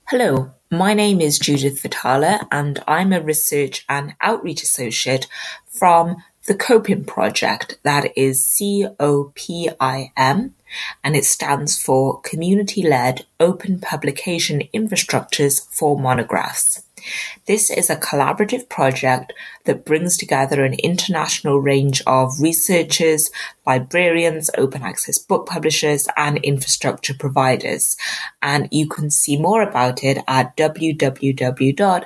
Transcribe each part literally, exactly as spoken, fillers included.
Hello, my name is Judith Vitale and I'm a Research and Outreach Associate from the COPIM project, that is C O P I M, and it stands for Community-Led Open Publication Infrastructures for Monographs. This is a collaborative project that brings together an international range of researchers, librarians, open access book publishers, and infrastructure providers. And you can see more about it at w w w dot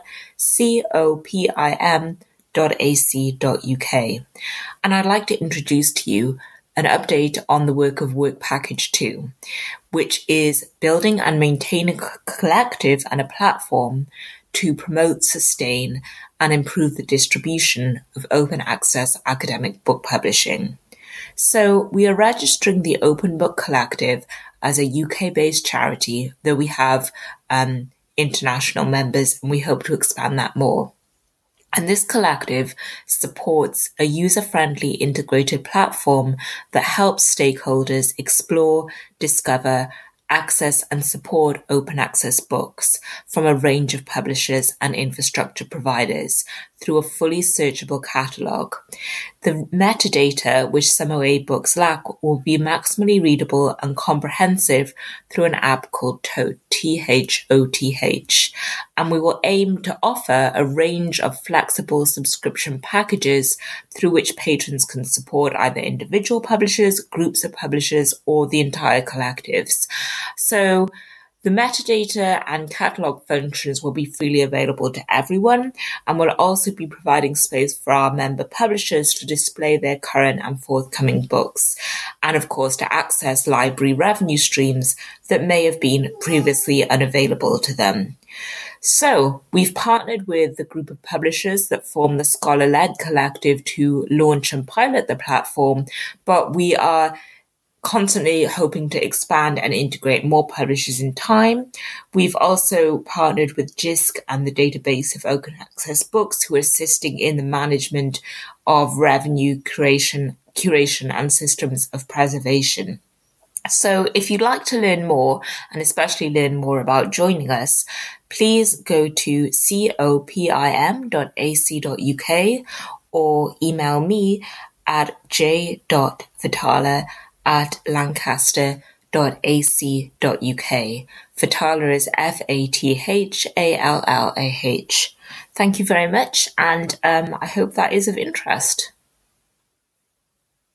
copim dot a c dot u k. And I'd like to introduce to you an update on the work of Work Package two, which is building and maintaining a collective and a platform to promote, sustain, and improve the distribution of open access academic book publishing. So we are registering the Open Book Collective as a U K-based charity, though we have um, international members, and we hope to expand that more. And this collective supports a user-friendly integrated platform that helps stakeholders explore, discover, access and support open access books from a range of publishers and infrastructure providers through a fully searchable catalogue. The metadata which some O A books lack will be maximally readable and comprehensive through an app called Toth, T H O T H, and we will aim to offer a range of flexible subscription packages through which patrons can support either individual publishers, groups of publishers, or the entire collectives. So the metadata and catalogue functions will be freely available to everyone, and will also be providing space for our member publishers to display their current and forthcoming books, and of course to access library revenue streams that may have been previously unavailable to them. So we've partnered with the group of publishers that form the Scholar-Led Collective to launch and pilot the platform, but we are constantly hoping to expand and integrate more publishers in time. We've also partnered with J I S C and the Database of Open Access Books, who are assisting in the management of revenue creation, curation and systems of preservation. So if you'd like to learn more, and especially learn more about joining us, please go to copim dot a c dot u k or email me at j dot vitale at lancaster dot a c dot u k. Fatala is F A T H A L L A H. Thank you very much, and um, I hope that is of interest.